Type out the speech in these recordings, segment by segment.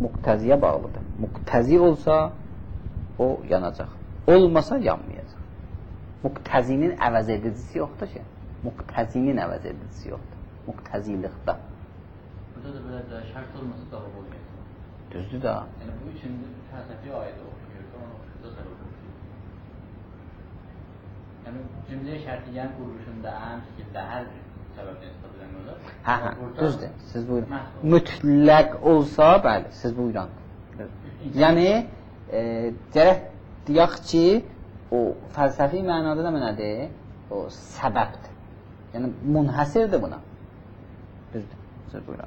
muqtəziyə bağlıdır. Muqtəzi olsa o yanacaq. Olmasa yanmayacaq. Muqtəzinin əvəz edicisi yoxdur ki. Muqtəzinin əvəz edicisi yoxdur. Muqtəzilikdə. Burada da belə də şərt olmasa da olmayacaq. Düzdür da. Yəni bu üçün fəlsəfi ayədə oxuyur. Onu oxuyursa səbəb oxuyur. Yəni cümlə şərtiyyənin quruluşunda əhəm şəkildə hər bir səbəbdən istifadə edilmir. Hə, düzdür. Siz buyurun. Mütləq olsa, bəli, siz buyurun. Yəni gərək deyək ki, o fəlsəfi mənada da nədir? O səbəbdir. Yəni munhəsirdir buna. Düzdür. Siz buyurun.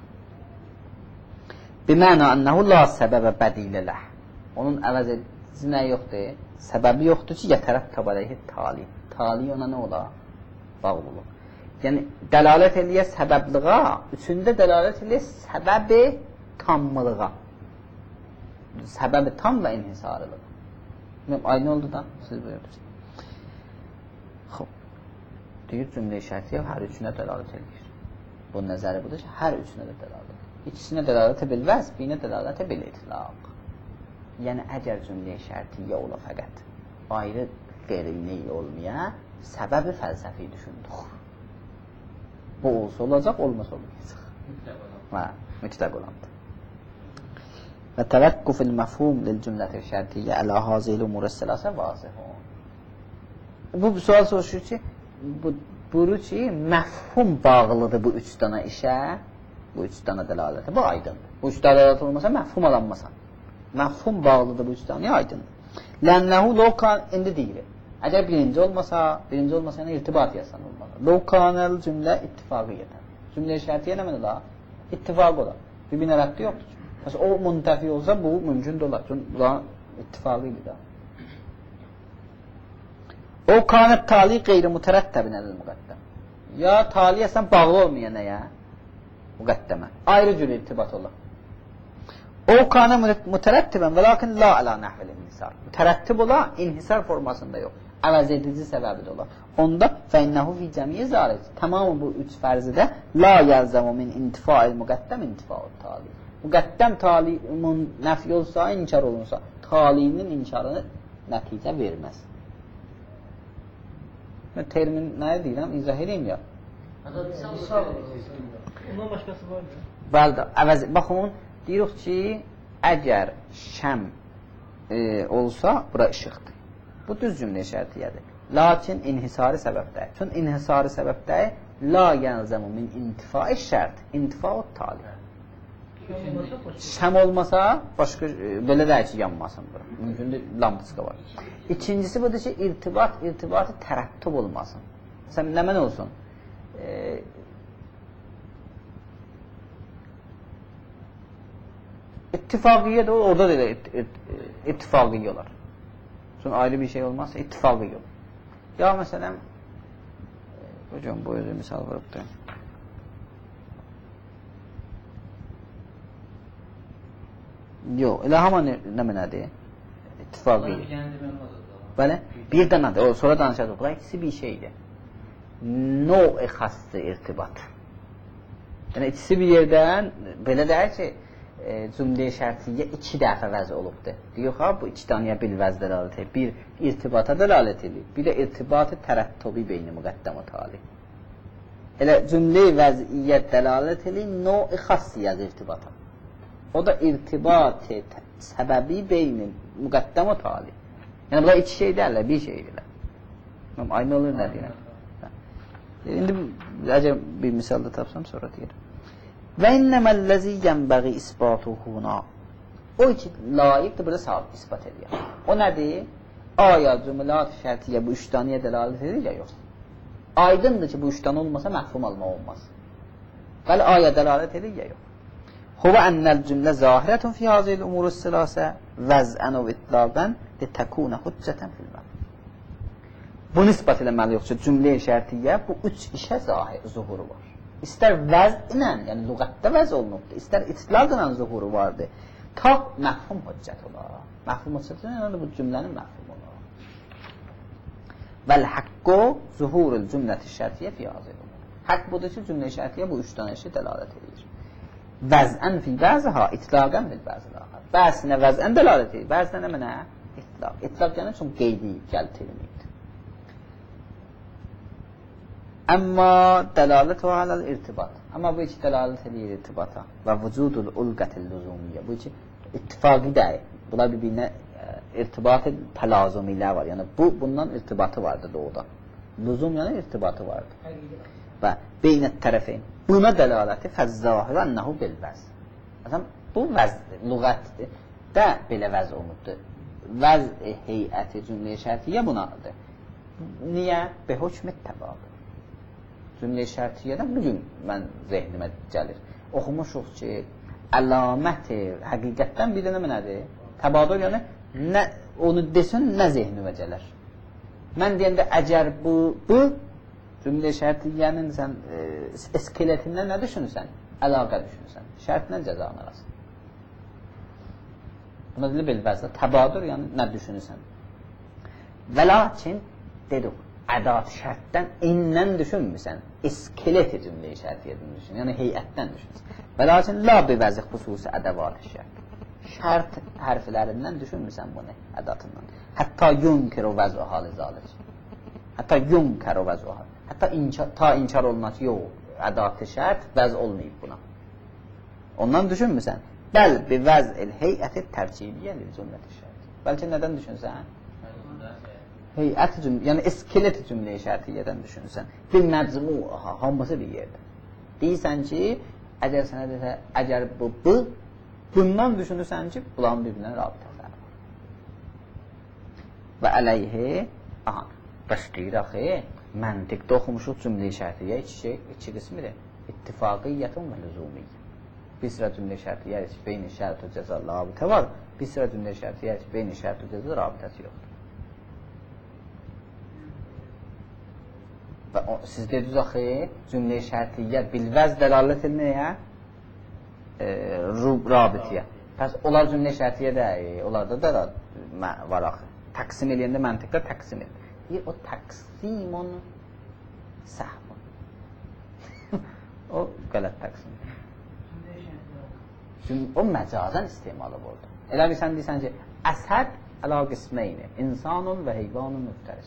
Biməna ənəhu la səbəbə bədilələ. Onun əvəz edici nə yoxdur? Səbəbi yoxdur ki, yətərəttəb əleyhi tali. Tali ona nə olar? Bağlı olur. Yəni dəlalət eləyə səbəbliğa, üçündə dəlalət eləyə səbəbi tammılığa. Səbəbi tam və inhisarılığa. Aynı oldu da, siz buyurdunuz. Xoş. Deyir cümlə-i şərtiyyə hər üçünə dəlalət edir. Bu nəzəri budur ki, hər üçünə də dəlalət edir. İkisinə dəlalət bilvəz, birinə dəlalət bil itlaq. Yəni əgər cümlə-i şərtiyyə ola fəqət ayrı qeyri-ney olmaya səbəbi fəlsəfi düşündük. Bu olsa olacaq, olmasa olmayacaq. Mütləq olandır. Və təvəqqufil məfhum lil cümləti şərtiyyə ələ hazil umur əsələsə vazihun. Bu sual soruşur ki, buyurur ki, məfhum bağlıdır bu üç dana işə, bu üç dana dəlalətə, bu aydındır. Bu üç dəlalət olmasa məfhum alanmasa. Məfhum bağlıdır bu üç dana aydındır. Lənnəhu lokan, indi deyilir. Əgər birinci olmasa yəni irtibat yasan olmalı. Lokanəl cümlə ittifaqiyyə. Cümlə şərtiyyə nə mənə? İttifaq olar. Bir-birinə rəddi yoxdur. Məsələn, o müntəfi olsa bu mümkün də olar. Çünki bunların ittifaqıydı da. O kanət tali qeyri-mütərəttəbin əlil müqəddəm. Ya tali əsən bağlı olmayan nəyə? Müqəddəmə. Ayrı cür irtibat olar. O kanə mütərəttibən və lakin la əla nəhvəl inhisar. Mütərəttib ola, inhisar formasında yox. Əvəz edici səbəbi də olar. Onda fəinnəhu fi cəmiyə zaric. Tamamı bu üç fərzidə la yəlzəmu min intifail müqəddəm intifaul tali. Müqəddəm talimin nəfi olsa, inkar olunsa, talinin inkarını nəticə verməz. Mən termin nəyə deyirəm? İzah edeyim ya. Ondan başqası var mı? Bəli, baxın, deyirik ki, əgər şəm olsa, bura işıqdır. Bu düz cümlə şərtiyyədir. Lakin inhisari səbəbdəyir. Çünki inhisari səbəbdəyir, la yəlzəmu min intifai şərt, intifau tali. Şəm olmasa, başqa, belə deyək ki, yanmasın bura. Mümkündür, lampiska var. İkincisi budur ki, irtibatı tərəttub olmasın. Məsələn, nə mən olsun? İttifaqiyyə də orada da ittifaqiyyə olar. Çünki ayrı bir şey olmazsa ittifaqiyyə olur. Ya məsələn, hocam bu özü misal vurubdur. Yox, elə hama nə mənədir? İttifaqiyyə. Bəli, bir dənədir, o sonra danışacaq. Bunlar ikisi bir şeydir. No-i xastı irtibat. Yəni ikisi bir yerdən, belə deyək ki, cümlə-i şərtiyyə iki dəfə vəz olubdur. Deyək ha, bu iki danıya bil vəz dəlalət edir. Bir irtibata dəlalət edir, bir də irtibat-ı tərəttubi beyni müqəddəm-i tali. Elə cümlə-i vəziyyət dəlalət edir, no-i xassiyyəz irtibata. O da irtibat-ı səbəbi beyni müqəddəm-i tali. Yəni bunlar iki şey deyirlər, bir şey deyirlər. Aynı olur nə deyirəm? İndi əgər bir misalda tapsam sonra deyirəm. Və innəməlləzi yənbəği isbatuhuna. O ki, layiqdir, burada sağ ispat edir. O nədir? Aya cümləat şərtiyyə bu üç danıya dəlalət edir ya yox. Aydındır ki, bu üç danı olmasa məhfum alma olmaz. Bəli, aya dəlalət edir ya yox. Huvə ennəl cümlə zahirətun fi hazil umurus silasə vəzən və itlaqən litəkunə hüccətən filmə. Bu nisbat eləməli yoxsa cümlə-i şərtiyyə bu üç işə zuhuru var. İstər vəz ilə, yəni lüğətdə vəz olunubdur, istər itlaq ilə zuhuru vardır. Ta məhfum hüccət olar. Məhfum hüccət yəni bu cümlənin məhfum olar. Vəl haqqo zuhurul cümləti şərtiyyə fi hazil umur. Haqq budur ki, cümlə-i şərtiyyə bu üç dənə işə dəlalət edir. vəzən fi bəziha, itlaqən fil bəziha. Bəzinə vəzən dəlalət edir, bəzinə mənə itlaq. İtlaq yəni çox qeydi gəlt elmiydir. Amma dəlalət və aləl irtibat. Amma bu iki dəlalət edir irtibata və vücudul ulqətil lüzumiyyə. Bu iki ittifaqi deyil. Bunlar bir-birinə irtibat təlazumiyyə var. Yəni bundan irtibatı vardır doğuda. Lüzum yəni irtibatı vardır. Və beynət tərəfin. Buna dəlaləti fəzzahir ənəhu bil vəz. Məsələn, bu vəz, lüğətdir. Də belə vəz olunubdur. Vəz heyəti cümlə-i şərtiyyə bunadır. Niyə? Be hökmət təbadır. Cümlə-i şərtiyyədən bugün mən zehnimə gəlir. Oxumuşuq ki, əlaməti həqiqətdən bir dənə nədir? Təbadır yəni, nə, onu desən, nə zehnimə gələr? Mən deyəndə, əgər bu cümlə-i şərtiyyənin sən eskeletindən nə düşünürsən? Əlaqə düşünürsən. Şərtlə cəzanın arası. Buna deyilir bilvəzdə. Təbadır, yəni nə düşünürsən? Və lakin, dedik, ədat şərtdən indən düşünmürsən. Eskeleti cümlə-i şərtiyyədən düşün. Yəni, heyətdən düşünürsən. Və lakin, la bivəzi xüsusi ədəvat-ı şərt. Şərt hərflərindən düşünmürsən bunu, ədatından. Hətta yunkir o vəz-u hal-i zalik. Hətta yunkir o vəz-u hal. Hətta ta inkar olunaq ki, yox, ədat-ı şərt vəz olmayıb buna. Ondan düşünmürsən. Bəl bi vəz-il heyəti tərkibiyyə cümlə-i şərt. Bəlkə nədən düşünsən? Heyət cümlə, yəni eskeleti cümlə-i şərtiyyədən düşünürsən. Bir məcmuha, hamısı bir yerdə. Deyirsən ki, əgər sənə desə, əgər bu, bundan düşünürsən ki, bulan bir-birinə rabitələr. Və əleyhi, başlayır axı, məntiqdə oxumuşuq cümlə-i şərtiyyə iki qismidir. İttifaqiyyətun və lüzumiyyə. Bir sıra cümlə-i şərtiyyə ki, beyni şərt və cəza rabitə var. Bir sıra cümlə-i şərtiyyə ki, beyni şərt və cəza rabitəsi yoxdur. Və siz dediniz axı, cümlə-i şərtiyyə bilvəz dəlalət etməyə rabitiyyə. Pəs, onlar cümlə-i şərtiyyə deyil, onlarda da var axı. Təqsim eləyəndə məntiqdə təqsim eləyir. Deyir, o təqsimun səhvun. O qələt təqsim. O məcazən istimalı oldu. Elə bir sən deyirsən ki, əsəd əla qismeyni, insanun və heyvanun müftəris.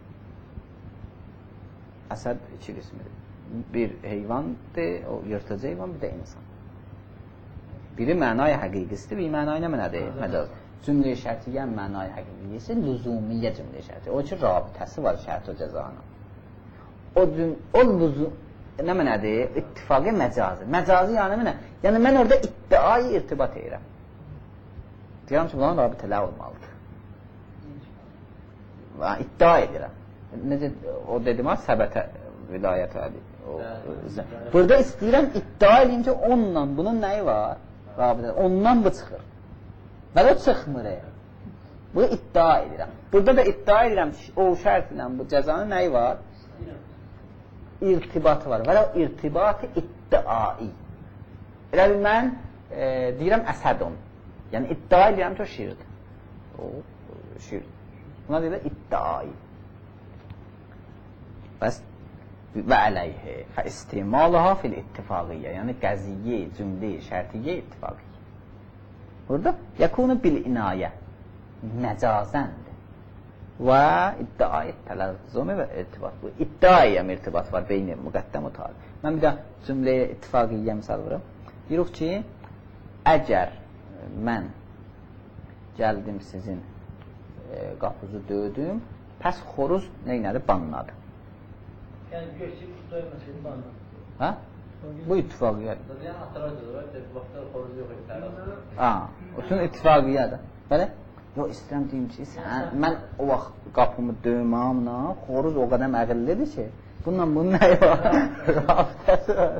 Əsəd iki qismidir. Bir heyvandır, o yırtıcı heyvan, bir də insan. Biri mənay həqiqisidir, bir mənay nə mənədir? Məcaz. Cümlə-i şərtiyyən mənay həqiqisi lüzumiyyə cümlə-i şərtiyyə. O ki, rabitəsi var şərt o cəzanın. O lüzum, nə mənədir? İttifaqı məcazi. Məcazi yəni mənə? Yəni mən orada iddiayı irtibat edirəm. Deyirəm ki, bunların rabitələr olmalıdır. İddia edirəm. Necə, o dedim ha, səbətə vilayət əli. Burada istəyirəm, iddia edeyim ki, onunla bunun nəyi var? Rabitələr. Ondan bu çıxır. Və o çıxmır. Bunu iddia edirəm. Burada da iddia edirəm ki, o şərtlə bu cəzanın nəyi var? İrtibatı var. Və o irtibatı iddiai. Elə bir mən deyirəm əsədun. Yəni iddia edirəm ki, o şiirdir. O şiirdir. Buna deyirəm iddiai. Bəs və əleyhi fə istimalıha fil ittifaqiyyə. Yəni qəziyyə, cümlə, şərtiyyə ittifaqiyyə. Burada yakunu bil inayə. Məcazəndir. Və iddiai tələzzumi və irtibat. Bu iddiaya irtibat var beyni müqəddəm və tarih. Mən bir də cümləyə ittifaqiyyə misal vuram. Deyirik ki, əgər mən gəldim sizin qapınızı döydüm, pəs xoruz neynədir? Banladı. Yəni göçüb doymasaydı banladı. Hə? Bu ittifaqiyədir. Yəni hatırlayır, vaxtlar xoruz yox idi. O üçün ittifaqiyədir. Bəli? Yox, istəyirəm deyim ki, mən o vaxt qapımı döymamla, xoruz o qədər məqillidir ki, bununla bunun nəyi var? Rabitəsi var.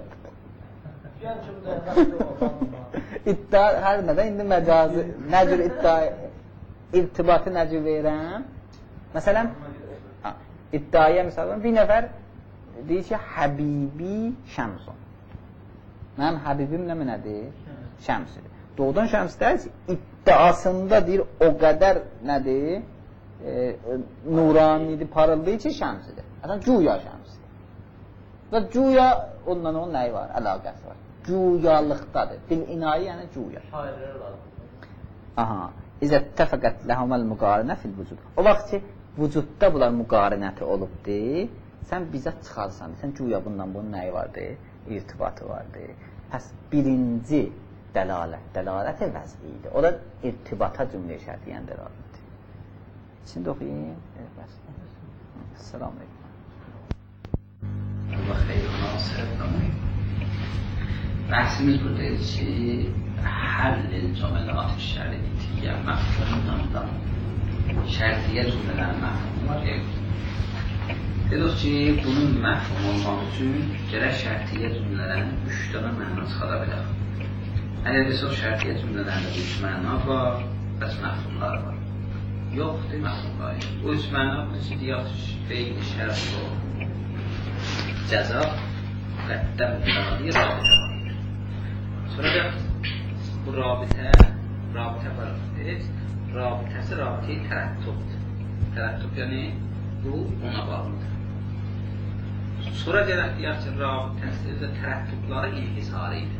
İddia, hər nədə indi məcazi, nəcür iddia, irtibatı nəcür verirəm? Məsələn, iddiaya misal, bir nəfər deyir ki, Həbibi Şəmsun. Mənim Həbibim nədir? Şəmsidir. Doğudan şəmsdir ki, iddiasında deyir, o qədər nədir? Nuranidir, parıldır ki, şəmsidir. Əslən, güya şəmsidir. Və güya ondan onun nəyi var? Əlaqəsi var. Güyalıqdadır. Bil inayi yəni güya. Şairlərə lazım. Aha. İzə təfəqət ləhəməl müqarinə fil vücud. O vaxt ki, vücudda bunlar müqarinəti olubdur, sən bizzat çıxarsan. Sən güya bundan bunun nəyi vardır? İrtibatı vardır. Pəs birinci dəlalət vəzlidir. O da irtibata cümlə şərtiyyən dəlalətdir. Şimdi oxuyayım. Selamun aleyküm. Allah xeyiruna səhvəməyin. Bəhsimiz buradayız ki, həll-il cəmələ-at-ı şəriyyyə məfhumlarından şərtiyyə cümlələri məfhum var. Dedik ki, bunun məfhum olmaq üçün gərək şərtiyyə cümlələrin 3 dənə məna çıxara bilər. Əgər desək şərtiyyə cümlələrində 3 məna var, bəs məfhumlar var. Yoxdur məfhumlar. Bu 3 məna budur ki, deyək feyl şərt o cəza qəddəm müqadir rabitə var. Sonra da bu rabitə var. Rabitəsi rabitəyi tərəttubdur. Tərəttub yəni bu ona bağlıdır. Sonra deyək ki, rabitəsi və tərəttubları inhisarı idi.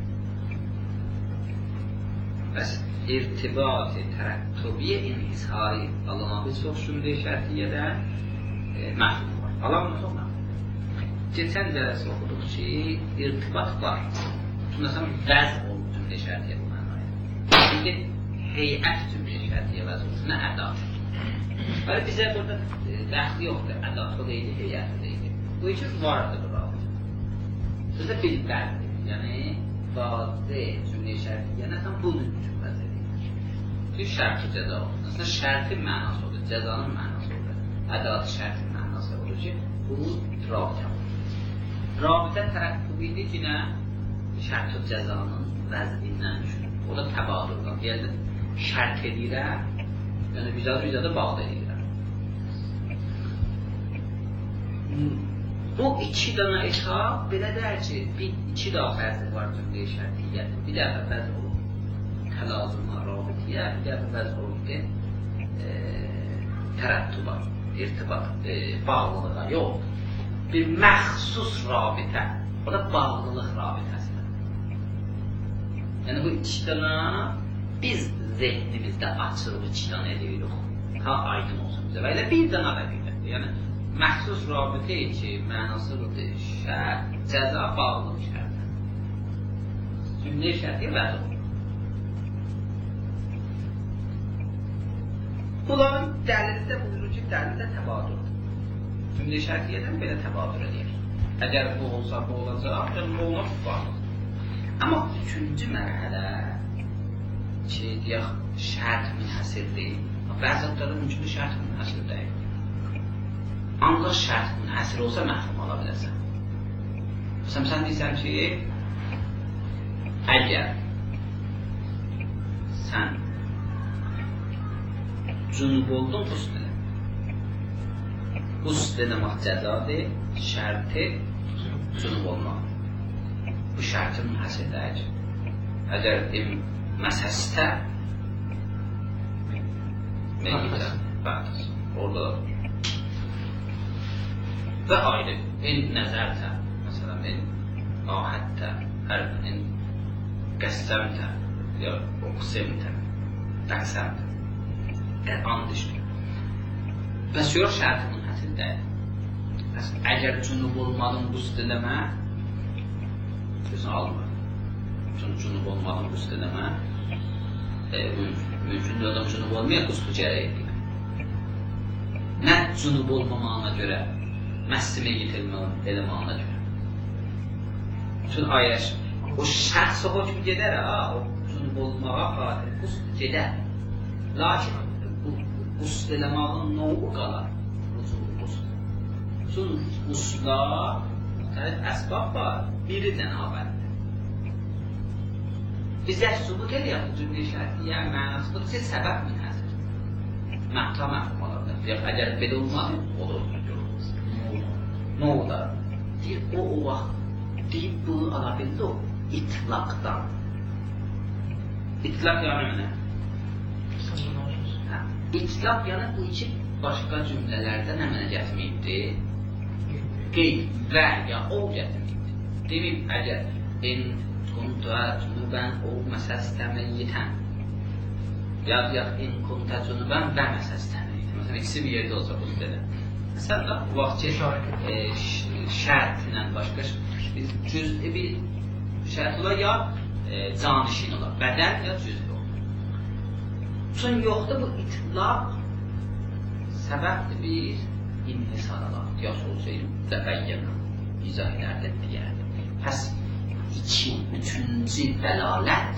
Bəs irtibat-ı tərəttubiyyə inhisarı Allah'ın bir çox cümlə şərtiyyədə məfhum var. Allah'ın çox məfhum. Geçən dərəsi oxuduq ki, irtibat var. Məsələn, vəz oldu cümlə şərtiyyə bu mənaya. Şimdi heyət cümlə şərtiyyə vəz oldu, nə ədat. Bəli, bizə burada dəxli yoxdur, ədat o deyildi, heyət o deyildi. Bu üçün vardır bu rabit. Sizə bilbərdir, yəni vazdə cümlə şərtiyyə nəsən budur üçün vəz edilir. Bir şərti cəza olur. Məsələn, şərtin mənası olur, cəzanın mənası olur. Ədat şərtin mənası olur ki, bu rabitə olur. Rabitə tərəqqübidir ki, nə? Şərt-ı cəzanın vəzdindən düşünür. O da təbadırdan. Yəni, şərt edirəm, yəni güzel bağlı edirəm. Bu 2 dənə hesab belə deyər ki, 2 daha fərzi var cümlə şərtiyyədir. Bir dəfə fərz olur təlazımla rabitiyyə, bir dəfə fərz olur ki, tərəttüba, irtibat, bağlılığa yox. Bir məxsus rabitə, o da bağlılıq rabitəsidir. Yəni bu 2 dənə biz zehnimizdə açırıq 2 dənə edirik. Ta aydın olsun bizə. Və elə bir dənə də bilirdir. Yəni məxsus rabitə ki, mənasıdır, şərt, cəza, bağlılıq şərtdir. Cümlə şərti vəz olur. Bunların dəlildə buyurur ki, dəlildə təbadırdır. Cümlə şərtiyyədən belə təbadır edir. Əgər bu olsa, bu olacaq, yəni bu ona bağlıdır. Amma 3-cü mərhələ ki, deyək, şərt münhəsirdir. Bəzi adları mümkün şərt münhəsir deyil. Ancaq şərt münhəsir olsa məhrum ola biləsən. Məsələn, sən deyirsən ki, əgər sən cünub oldun, qusd elə. Qusd eləmək cəzadır, şərti cünub olmaq. Bu şərti münhəsir deyil. Əgər məsəstə meyyitə bəqdir, orada və ayrı, nəzərtə, məsələn, ahətdə, hərbin, qəssəmtə, ya oqsimtə, qəssəmtə, and işdir. Bəs yox şərti münhəsir deyil. Bəs əgər cünub olmadın qusd eləmə, gözünü almır. Cünub olmadın qusd eləmə, mümkündür adam cünub olmaya qusdu gərək edir. Nə cünub olmamağına görə, məslimə yetirməyinə görə. Çünki ayəş, o şəxsə hökm gedər, o cünub olmağa xatir, qusd gedər. Lakin bu qusd eləmağın noğu qalar, qusd. Çünki qusdla müxtəlif əsbab var, biri cənabətdir. Bizə sübut eləyək bu cümlə şərtiyyə mənasıdır ki, səbəb münhəsir. Məhta məhrum ola bilər. Əgər belə olmadı, o da görürüz. Nə olar? Deyir, o vaxt deyib bunu ala bildi o itlaqdan. İtlaq yəni mənə? İtlaq yəni bu iki başqa cümlələrdən əmələ gətirməyibdir. Qeyd və ya o gətirməyibdir. Deməyib, əgər kunta cunuben o mesestəmeyyitən ya in kunta cunuben və mesestəmeyyitən. Məsələn, ikisi bir yerdə olsa bu istədə. Məsələn, bu vaxt ki, şərtlə başqa cüz'i bir şərt olar ya canişin olar, bədən ya cüz'i olur. Çün yoxdur bu itlaq səbəbdir bir inhisaralar. Yaş olsaydı təbəyyənə izah edərdi deyərdi. Pəs üçüncü dəlalət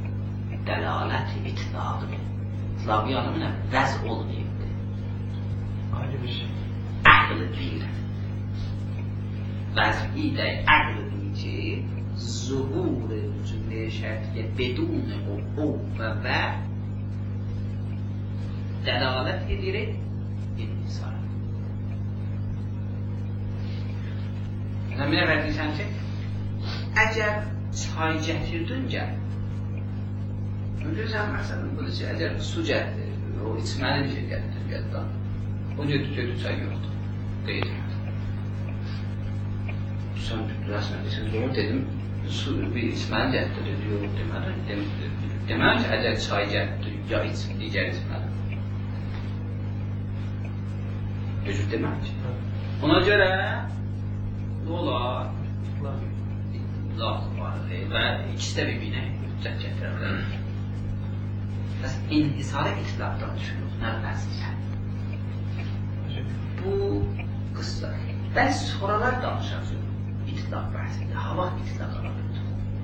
itlaqdır. İtlaq yanı nə? Vəz olmayıbdır. Ayrı bir şey. Əql deyir. Vəz'i də əql deyir ki, zuhur cümlə şərtiyə bedun o və dəlalət edir inhisar. Nəminə verdirsən ki, əgər çay gətirdin görürsən, məsələn, bunu ki, əgər su gətirir, o içməli bir şey gətirir yaddan, o götür çay yoxdur, qeydindir. Sən rəsmən doğru dedim, su bir içməli gətirir, yox deməli, deməli ki, əgər çay gətirir, ya digər içməli. Düzür demək ki. Ona görə nə olar? İtlaq var və ikisi də bir-birinə hüccət gətirərlər. Bəs inhisarı itlaqdan düşünürük, nə vəzifə? Bu qıssa. Bəs sonralar danışacaq itlaq bəhsində, hava itlaq alabilir.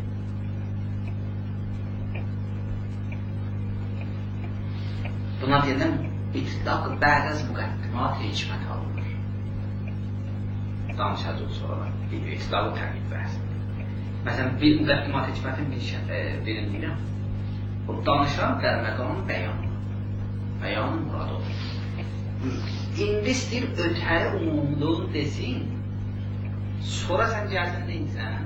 Buna deyiləm, İtlaq bə'z müqəddimat hikmət alınır. Danışacaq sonra İtlaqı təqib bəhsində. Məsələn, bir müqəddimat hikmətin birini deyirəm. O danışan dərməqanın bəyanı. Bəyanı murad olur. İndi istəyir ötəri umumluğunu desin, sonra sən gəlsin deyilsən,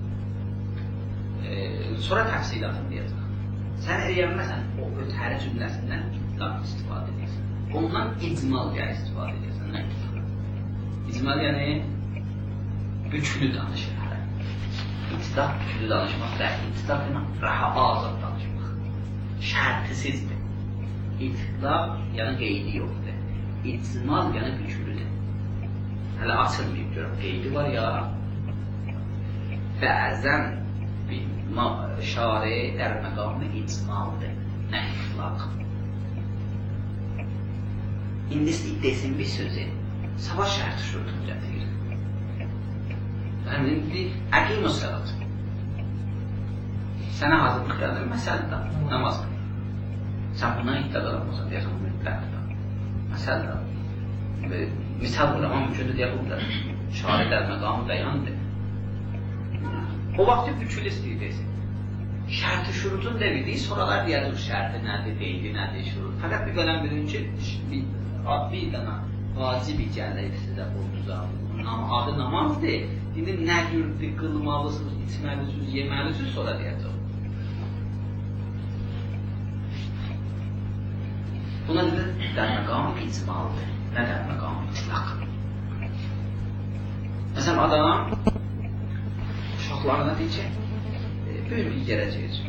sonra təfsilatını deyəcək. Sən eləyənməsən o ötəri cümləsindən itlaq istifadə edirsən. Ondan icmal yəni istifadə edirsən, nə itlaq? İcmal yəni güclü danışır. İtlaq güclü danışmaq deyil. İtlaq yəni rahat azad danışmaq. Şərtisizdir. İtlaq yəni qeydi yoxdur. İcmal yəni güclüdür. Hələ açılmayıb görəm, qeydi var ya. Bəzən şari dər məqamı icmaldır, nə itlaq. İndi desin bir sözü, sabah şərti şurtunu gətirir. Yəni, əqim o səlat. Sənə hazırlıq gəlir, məsələdə, namaz qılır. Sən bundan iddia qalamazsan, deyəsən, mütləqdir. Məsələdə, misal qılamaq mümkündür deyə bu qədər. Şari dər məqamı bəyandır. O vaxtı bükül istəyir desin. Şərti şurutun devirdiyi sonralar deyəcək şərti nədir, deyildi nədir, şurut. Fəqət bir qələm bilin ki, bir dana vacibi gəlir sizə boynuza. Adı namazdır. İndi nə cürdür, qılmalısınız, içməlisiniz, yeməlisiniz, sonra deyəcək. Buna dedir, dərməqam icmaldır. Nə dərməqam? İtlaq. Məsələn, adam uşaqlarına deyəcək, böyük bir gələcək.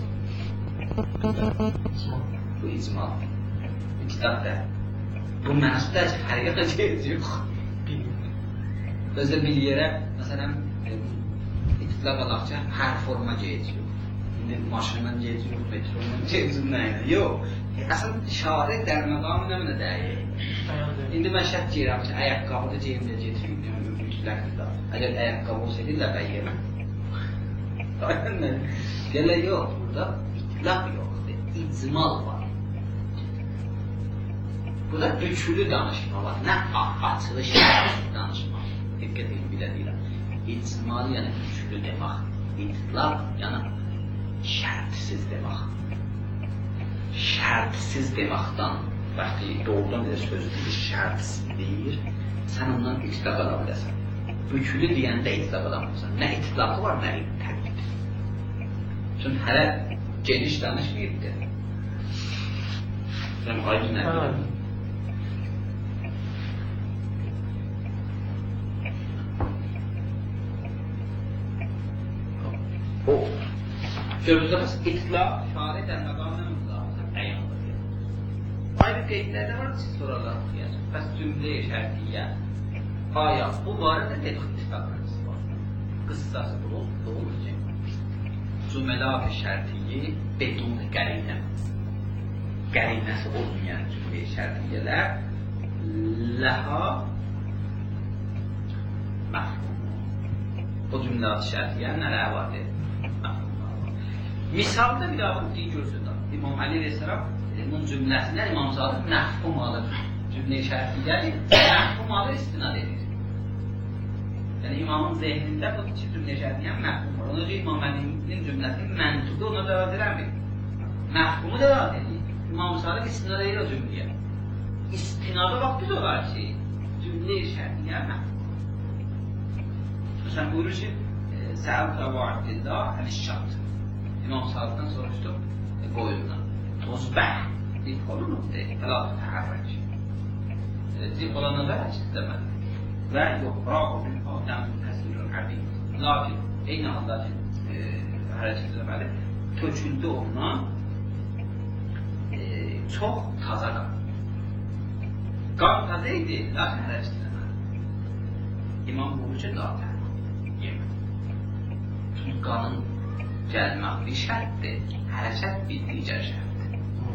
Bu icmal. İktidar bu mənasında hər yerə gələcək. Özdə bir yerə, məsələn, itlaq alaq ki, hər forma gələcək. İndi maşından gələcək, metrodan gələcək, nə ilə? Yox. Əslən, işarə dərməqamı nə mənə dəyir? İndi mən şərt deyirəm ki, ayaqqabıda ceyimdə gətirib, mütləqdir da. Əgər ayaqqabı olsaydı, ləbəyyəmə. Gələ yox, burada itlaq yoxdur, icmal var. Burada bükülü danışma var, nə açılış danışma. Diqqət edin, bilə deyirəm. İcmal yəni bükülü demək, itlaq yəni şərtsiz demək. Şərtsiz deməkdən, bəxti doğrudan bir sözü şərtsiz deyir, sən ondan itlaq ala biləsən. Bükülü deyəndə itlaq ala biləsən. Nə itlaqı var, nə təqdir. Çünki hələ geniş danışmayıbdır. Sən aydın nədir? O Sözde pes itlaq şari در مقام مطلق بیان بوده. آیا قیدلerde var siz sorular okuyacak. Pes cümle şartiye آیا bu vardı ne ittifakınız var? Kıssası bu olacak. Cümleler şartiye bedun qarine. Qarinəsi olmayan cümle şartiyeler laha mafhum. O cümleler şartiye nələr vardır? Misalda bir daha bunu görsün da. İmam Ali Aleyhisselam bunun cümlesinden İmam Sadık mefhum alır. Cümle-i şerifleri mefhum alır, istinad edir. Yani imamın zihninde bu cümle-i şerifleri mefhum var. Onun için İmam Ali'nin cümlesinin mentubu ona da verdir. Mefhumu da verilir. İmam Sadık istinad edir o cümleye. İstinada vakti olar ki cümle-i şerifleri mefhum. Mesela buyurur ki Sa'd Ebu Abdillah el-Şat. İmam Sadık'tan soruştum boyundan. Tuzbah. Dik olunur de. Fela teharrac. Dik olana da hiç demedi. Ve yuhra'u bil adam kasirun abid. Lakin eyni anda hareket edemedi. Töküldü ona çok taza kan. Kan tazaydı. Lakin hareket edemedi. İmam Buğucu da yemedi. Çünkü kanın gəlmək bir şərtdir, hərəkət bir digər şərtdir.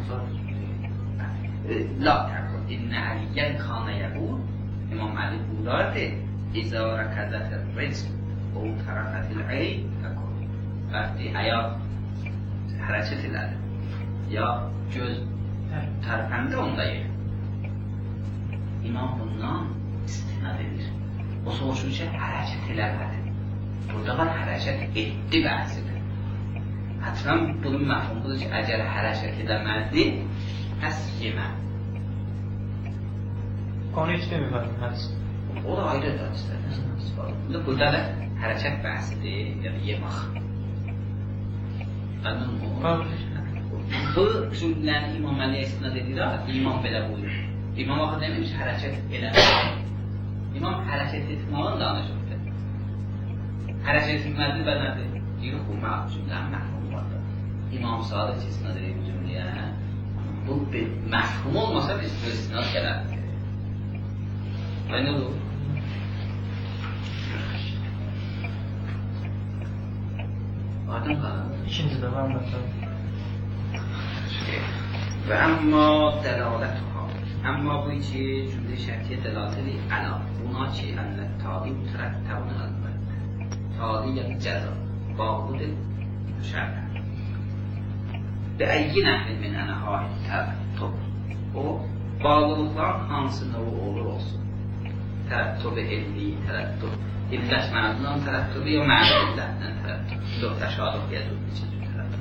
La təqul, İnnə Əliyyən xanə yəqul, İmam Əli bulardı, İzə rəkədətə rizq, o tərəfətil əyb təqul. Bəxti ayaq hərəkət elədi, ya göz tərəfəndə onda yer. İmam bundan istinad edir. O soruşur ki, hərəkət eləmədi. Burada var hərəkət etdi bəhsidir. Hatırlam bunun mefhumudur ki, əgər hərəkət edəməzdi, pəs yemə. Konu hiç demiyorum hadis. O da ayrı da istədir. Burada da hərəkət bəhsidir, yəni yemək. Bu cümləni İmam Əliyə istinad edir, İmam belə buyurur. İmam axı demiş, hərəkət eləməz. İmam hərəkət etmağın danışırdı. Hərəkət etməzdir və nədir? Deyir, bu cümlənin məhvum vardır. İmam Sadık istinad edir bu cümləyə. Bu bir məhvum olmasa biz bu istinad gələrdik. Və nə olur? Adem qalanır. İkinci de var mı? Və əmma dəlalətüha. Əmma bu iki cümlə şərtiyə dəlalət edir. Əla. Buna ki, ənlə tabi tərəttəvnə əlbət. Taliyyət cəza. Bağlıdır şərtə. Və əyyi nəhlin min ənə haid tərəttub. O, bağlılıqların hansı növü olur olsun. Tərəttub-i illi, tərəttub. İllət mənzindən tərəttubi, ya mənzi illətdən tərəttub. Yox, təşadıq yəzub içəcək tərəttub.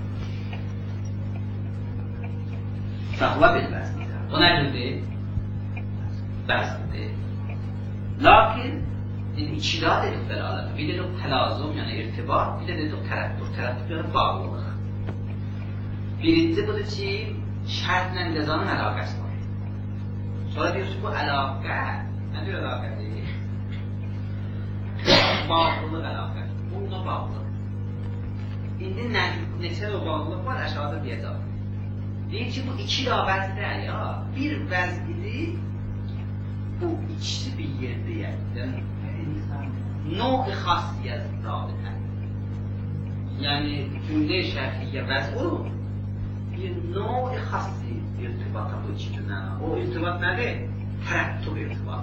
Sağla bilməzdir. Bu nədir? Bəsdir. Lakin İçidat edib beraber. Bir dedik telazum yani irtibat, bir de dedik terettür. Terettür yani bağlılık. Birinci budur ki şərtlə cəzanın əlaqəsi var. Sonra diyorsun bu əlaqə, nə diyor əlaqə deyil? Bağlılıq əlaqə. Bununla bağlı. İndi neçə o bağlılıq var aşağıda deyəcək. Deyir ki bu iki da vəzdir ya. Bir vəzdidir, bu ikisi bir yerdir yani. نوع خاصی از رابطه یعنی جمله شرطیه وضع او یه نوع خاصی ارتباط با چی نه او ارتباط نده ترتب ارتباط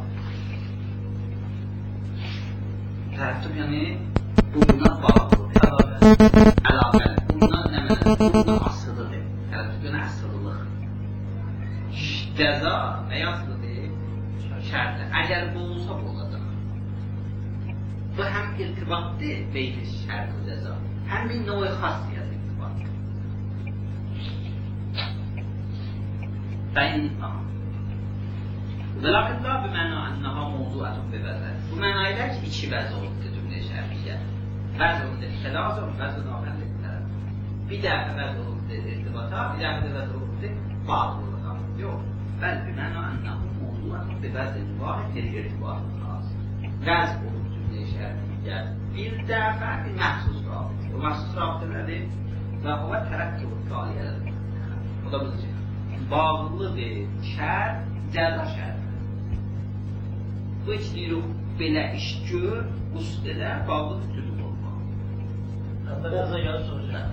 ترتب یعنی buna bağlı alakalı buna ne buna asılıdır tərəttüb yəni asılılıq cəza və ya asılıdır şərtdir əgər bu olsa bu olacaq. Bu hem irtibattır beyni şart ve ceza. Hem bir növ hasiyet irtibattır. Velakin la bimana enneha mevzuatun bi vəzət. Bu mənayla ki iki vəz oldu cümle şərtiyyə. Vəz oldu telazum, vəz oldu tərəf. Bir dəfə vəz oldu irtibata, bir dəfə vəz oldu bağlılığa. Yox. Bəl bimana enneha mevzuatun bi vəzət vahid irtibatın xas. Vəz oldu şərtiyyə bir dəfə bir məxsus rabitə. O məxsus rabitə nədir? və hava tərəkküb tali elədir. O da bilinci. Bağlıdır şər, cəza şərdir. Bu heç deyirik, belə iş gör, qust edə, bağlı tütülük olmaq. Hətta cəza gəlib soracaq.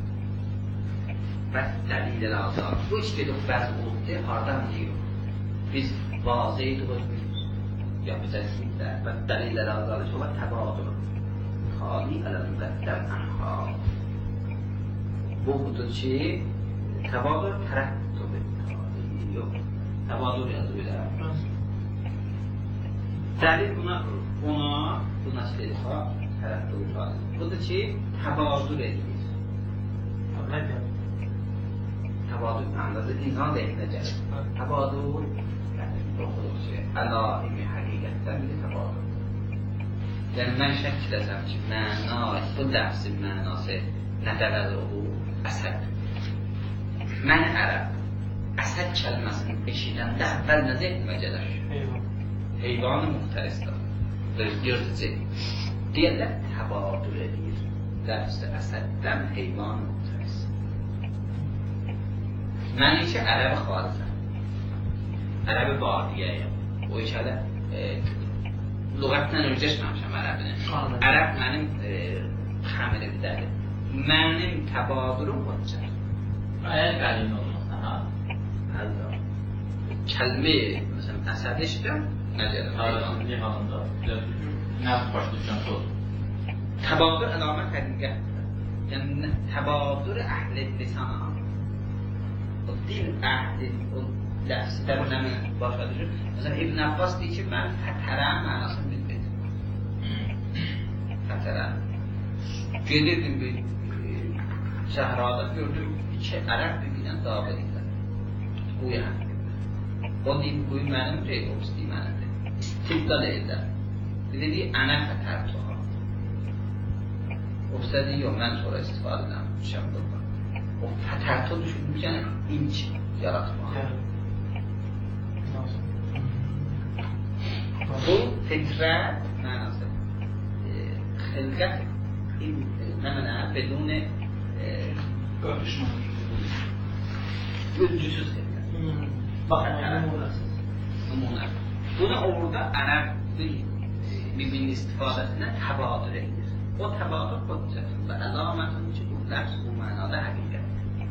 Bəs dəlilləri azal. Bu heç deyirik, bəzi olubdur, hardan deyirik. Biz vaziyyə dururuz. Yapacaqsınızda və dəlilləri azalış olar, təbadur. Xali əl-müqəddəm ənxal. Bu budur ki, təbadur tərəddüd edir. Yox, təbadur yazılır. Dəlil buna istəyir, tərəddüd edir. Budur ki, təbadur edir. Təbadur məndədir, insan deyinə gəlir. Təbadur əla ilmi həqiqətdən bir təbadur. Yəni, mən şək edəsəm ki, məna, bu ləfsin mənası nə dərədə olur? Əsəd. Mən ərəb, əsəd kəlməsini eşidəndə əvvəl nə zeynimə gəlir? Heyvanı müxtərisdir. Yırtıcı. Deyərlər, təbadur edir. Ləfsi əsəddən heyvanı müxtəris. Mən işə ərəbi xaricəm. Ərəbi badiyəyəm. O iş hələ lüğətdən öyrəşməmişəm ərəbini. Ərəb mənim xəmirimdədir. Mənim təbadurum olacaq. Əgər qəlin olmaqda, ha? Əldə. Kəlmə, məsələn, əsəd eşidirəm, nə deyirəm? Tarixli halında, nə başlı düşən söz? Təbadur əlamət həqiqətdir. Yəni, təbadur əhl-i lisana. O dil əhli, o ləfsdə bu nəmin başa düşür. Məsələn, İbn Abbas deyir ki, mən fətərən mənasını bilmirdim. Fətərən. Gedirdim bir səhrada, gördüm, iki ərəb bir-birdən dava edirlər. Quyu həqiqdir. O deyib, quyu mənimdir, o istəyir mənimdir. İstibda deyirlər. Bir də deyir, ənə fətər tuha. O istədir, yox, mən sonra istifadə edirəm, düşəm durma. O fətərtə düşünürkən inç yaratmaq. Bu fitrət mənası. Xilqət nə mənə? Bedun ölçüsüz xilqət. Nümunə. Bunu orada ərəb bir-birinin istifadəsindən təbadur edir. O təbadur qodcədir və əlamətinin ki, bu ləfs bu mənada həqiqət.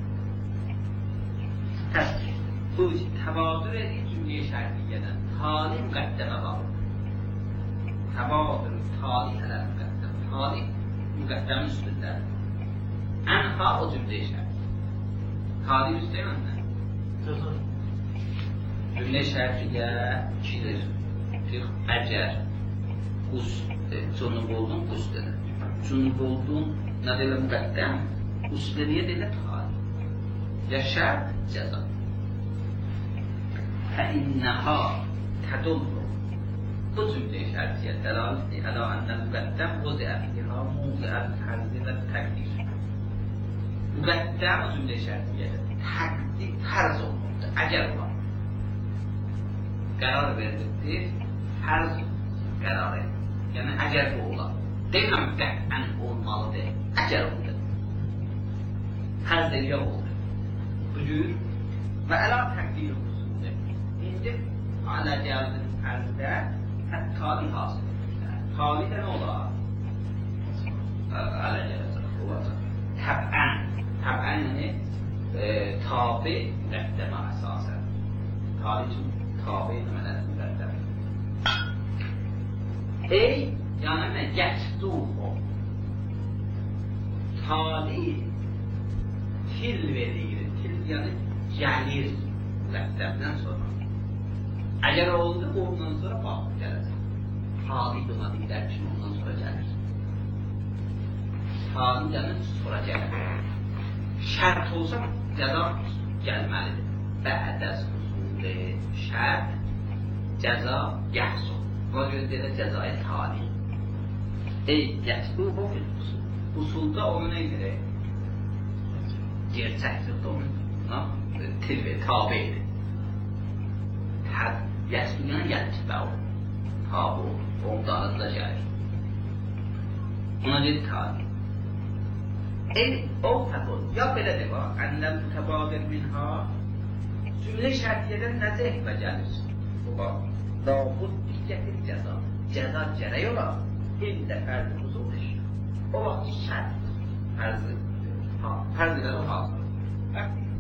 Təsdir. Bu təbadur edir cümləyə şərqiyyədən. Tali müqəddəmə bağlı. Təbadur, tali hələ müqəddəm. Tali müqəddəmin üstündədir. Ənha o cümləyə şərqiyyədən. Tali üstəyə məndən. Cümlə şərqiyyə ikidir. Əgər cunub oldun, qust edir. Cunub oldun, nə deyirlər müqəddəm? Qust ediyə deyirlər tali. Ya şərt, cəza. Fəinnəhə tədullu. Bu cümlə-i şərtiyyət dəlalətdir. Əla ənnəl müqəddəm o zəfiyyəha muziəl təqdir və təqdir. Müqəddəm o cümlə-i şərtiyyədir. Təqdir tərz olmalıdır. Əgər var. Qərar verilibdir. Tərz qərar edir. Yəni, əgər bu olar. Deyiləm qəttən olmalıdır. Əgər olur. Tərz ediyə olur. Bu cür və əla təqdir usuldur. İndi alə gəldir tərzdə tali hasıl edir. Tali də nə olar? Alə gəldir olacaq. Təbən. Təbən yəni tabi müqəddəmə əsasən. Tali üçün tabi demələri müqəddəmə. Ey, yəni nə? Yətduhu. Tali til verir. Til yəni gəlir müqəddəmdən sonra. Əgər oldu, ondan sonra baxıb gələcək. Tali buna deyilər ki, ondan sonra gəlir. Tali yəni sonra gəlir. Şərt olsa, cəza gəlməlidir. Bə'dəz usulü şərt, cəza yəhsul. Buna görə deyilər cəzayı tali. Ey, yəhsul bu usul. Usulda onu nə edir? Gerçəkdir, onu tilvi, tabi edir. Yəsbiyən yətbə o. Tabi olur. Ondan da gəlir. Ona deyir tali. این او تقول یا بلده با انم تبادر منها جمله شرطیه نزه و جلس با لابد دیگه جزا جریالا این دفعه حضورش او وقتی شرط فرض دیگر رو حاصل وقتی